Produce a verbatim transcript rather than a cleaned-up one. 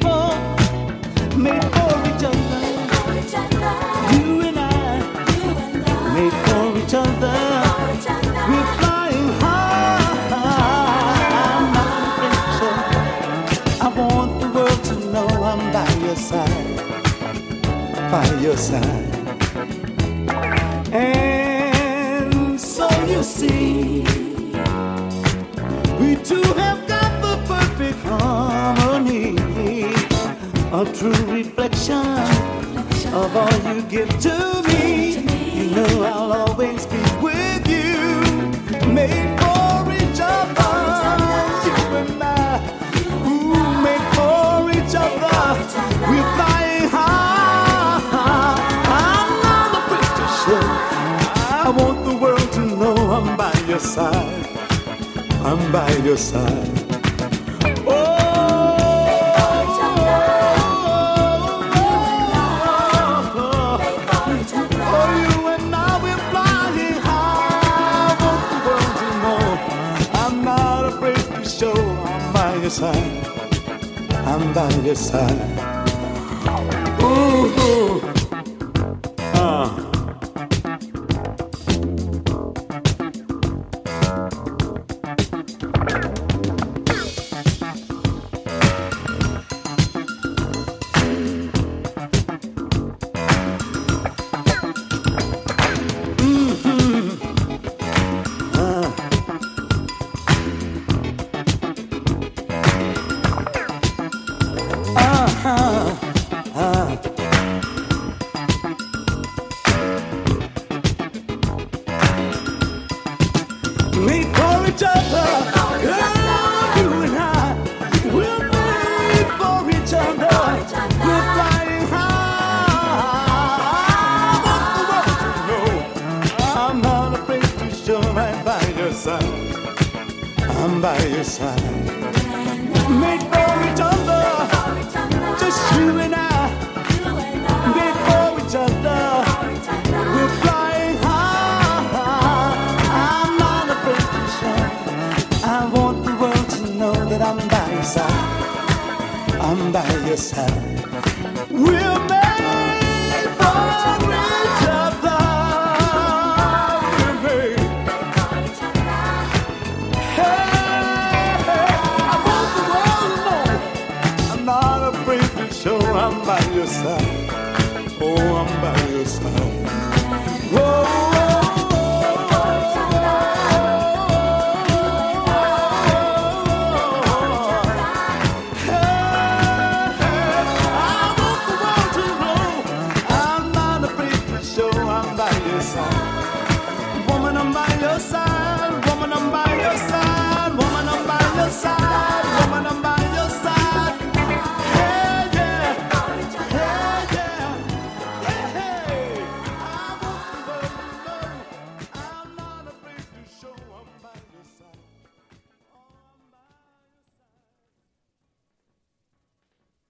for, made for each other. You and I, made for each other. We're flying high. I'm not afraid to show. I want the world to know I'm by your side, by your side. And so you see, we two have got the perfect harmony, a true reflection of all you give to me. You know I'll always be with you, made for each other. You and I, ooh, made for each other. We're flying high. I'm not afraid to show. I want the world to know I'm by your side. I'm by your side. Oh, oh, you and I, we're flying high. I want the world to know I'm not afraid to show. I'm by your side. I'm by your side. Ooh, ooh. Uh. Made for each other, girl, you and I, we're made for each other. We're flying high. I want the world to know I'm not afraid to show. Right by your side, I'm by your side. Made for each other, just you and I. Made for each other, we're flying high. I'm not afraid to show. I want the world to know that I'm by your side. I'm by your side. We're made for each other. We're made. Hey, I want the world to know I'm not afraid to show. I'm by your side. Oh, I'm by your side. Whoa.